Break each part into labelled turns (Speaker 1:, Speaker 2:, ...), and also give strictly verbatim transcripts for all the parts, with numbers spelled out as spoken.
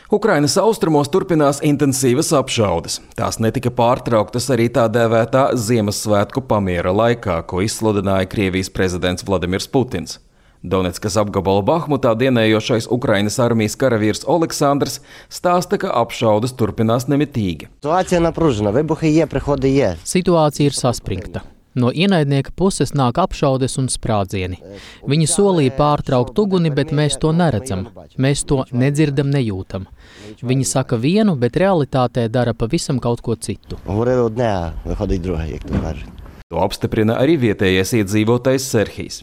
Speaker 1: Ukrainas austrumos turpinās intensīvas apšaudes. Tās netika pārtrauktas arī tā dēvētā Ziemassvētku pamiera laikā, ko izsludināja Krievijas prezidents Vladimirs Putins. Donetskas apgabala Bahmutā dienējošais Ukrainas armijas karavīrs Oleksandrs stāsta, ka apšaudes turpinās nemitīgi.
Speaker 2: Situācija ir saspringta. No ienaidnieka puses nāk apšaudes un sprādzieni. Viņi solīja pārtraukt uguni, bet mēs to neredzam. Mēs to nedzirdam, nejūtam. Viņi saka vienu, bet realitātē dara pavisam kaut ko citu.
Speaker 1: To apstiprina arī vietējais iedzīvotājs Serhijs.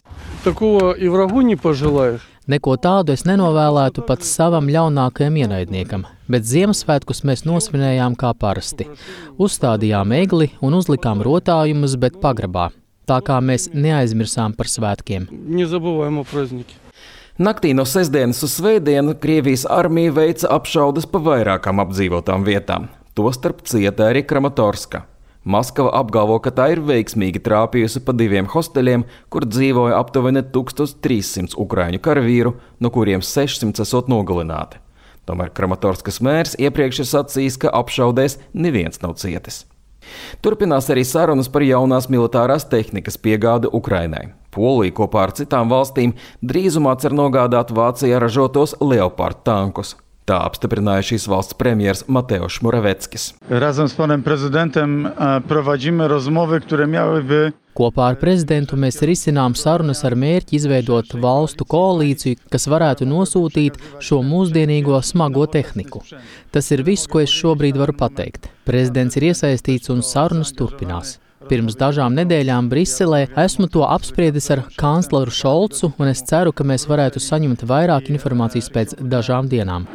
Speaker 2: Neko tādu es nenovēlētu pat savam ļaunākajam ienaidniekam, bet Ziemassvētkus mēs nosvinējām kā parasti. Uzstādījām egli un uzlikām rotājumus, bet pagrabā. Tā kā mēs neaizmirsām par svētkiem.
Speaker 1: Naktī no sestdienas uz svētdienu Krievijas armija veica apšaudes pa vairākām apdzīvotām vietām. Tostarp cieta arī Kramatorska. Maskava apgalvo, ka tā ir veiksmīgi trāpījusi pa diviem hosteļiem, kur dzīvoja aptuveni tūkstoš trīssimts ukraiņu karavīru, no kuriem sešsimt esot nogalināti. Tomēr Kramatorskas mērs iepriekš ir sacījis, ka apšaudēs neviens nav cietis. Turpinās arī sarunas par jaunās militārās tehnikas piegādi Ukrainai. Polija kopā ar citām valstīm drīzumā cer nogādāt Vācijā ražotos Leopard tankus. Tā apstiprināja šīs valsts premjers Mateusz Moraveckis.
Speaker 3: Razem z panem prezidentem prowadzimy rozmowy, które miałyby
Speaker 2: Kopā ar prezidentu mēs risinām sarunas ar mērķi izveidot valstu koalīciju, kas varētu nosūtīt šo mūsdienīgo smago tehniku. Tas ir viss, ko es šobrīd varu pateikt. Prezidents ir iesaistīts un sarunas turpinās. Pirms dažām nedēļām Briselē esmu to apspriedis ar kancleru Šolcu, un es ceru, ka mēs varētu saņemt vairāk informācijas pēc dažām dienām.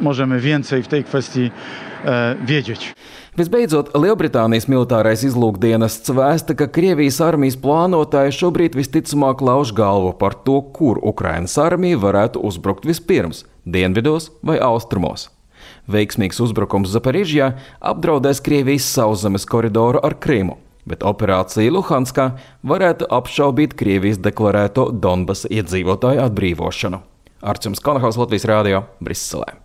Speaker 1: Visbeidzot, Lielbritānijas militārais izlūkdienests vēsta, ka Krievijas armijas plānotāji šobrīd visticamāk lauž galvu par to, kur Ukrainas armija varētu uzbrukt vispirms – dienvidos vai austrumos. Veiksmīgs uzbrukums Zaporižjā apdraudēs Krievijas sauszemes koridoru ar Krimu, bet operācija Luhanskā varētu apšaubīt Krievijas deklarēto Donbasa iedzīvotāju atbrīvošanu. Arčuns Konahaus, Latvijas Rādio, Briselē.